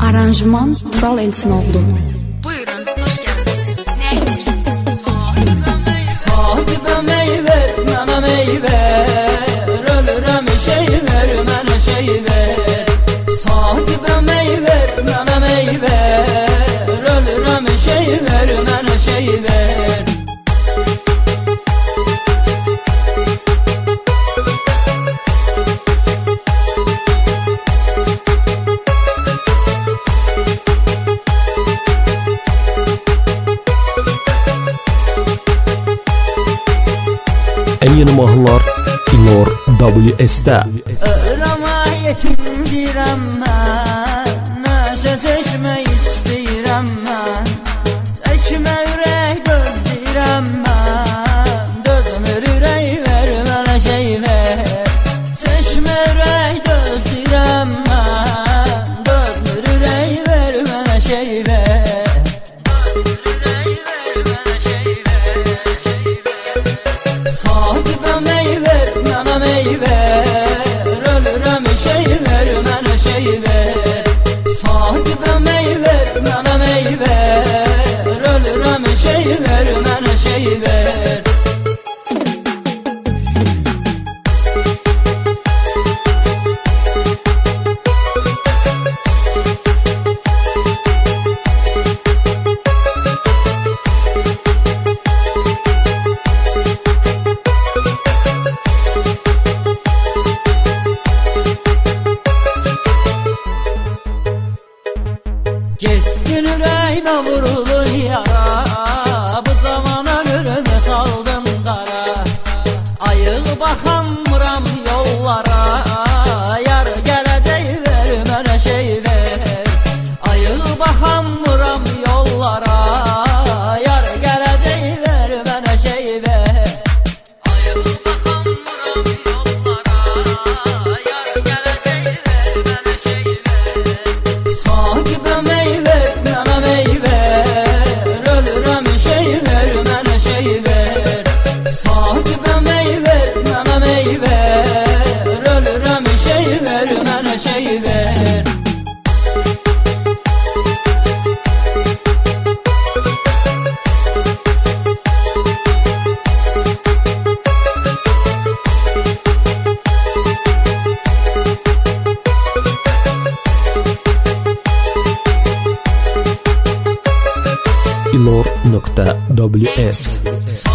Aranjman Tural Elçinoğlu. Buyurun, hoş geldiniz. Ne içirsiniz? Sahibə meyvə, mənə meyvə, ölürəm şey ver, mənə şey ver. Sahibə meyvə, mənə meyvə, ölürəm şey ver, mənə şey ver. En yeni mahnılar İlor WS'də. Ölürəm yetim deyirəm mən, nəşə çəkmək istəyirəm mən. Çəkmə ürək gözləyirəm mən, dözmür ürək ver mənə şey ver. Çəkmə ürək gözləyirəm mən, dözmür ürək ver mənə şey ver. Sahibə meyvə, mənə meyvə, ölürəm şey ver, mənə şey ver. Sahibə meyvə, mənə meyvə, ölürəm şey ver, mənə şey ver. Getdin ürəyimə vurulur yara, bu zamana ölümə saldın qara. Ayıq baxamıram yollara, yar gələcək ver mənə şey ver. Ayıq baxamıram yollara, yar gələcək ver mənə şey ver. Ayıq baxamıram yollara, yar gələcək ver mənə şey ver. Sahibə meyvə, mənə meyvə, ölürəm şey ver, mənə şey ver. Sahibə meyvə, mənə meyvə, ölürəm şey ver, mənə şey ver. ilor.ws